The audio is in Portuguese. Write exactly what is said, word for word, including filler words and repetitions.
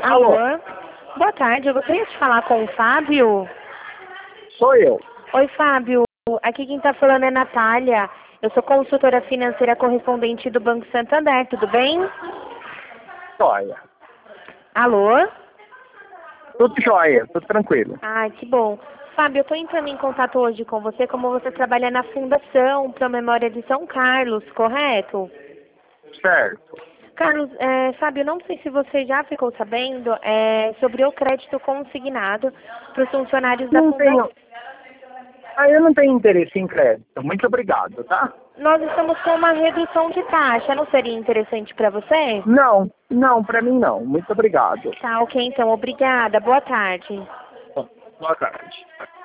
Alô? Alô? Boa tarde, eu gostaria de falar com o Fábio. Sou eu. Oi, Fábio. Aqui quem tá falando é Natália. Eu sou consultora financeira correspondente do Banco Santander, tudo bem? Joia. Alô? Tudo jóia, tudo tranquilo. Ai, que bom. Fábio, eu tô entrando em contato hoje com você, como você trabalha na Fundação Pro Memória de São Carlos, correto? Certo. Carlos, é, Fábio, não sei se você já ficou sabendo é, sobre o crédito consignado para os funcionários da Não Fundação. tenho. Ah, eu não tenho interesse em crédito. Muito obrigado, tá? Nós estamos com uma redução de taxa, não seria interessante para você? Não, não, pra mim não. Muito obrigado. Tá, ok, então, obrigada. Boa tarde. Boa tarde.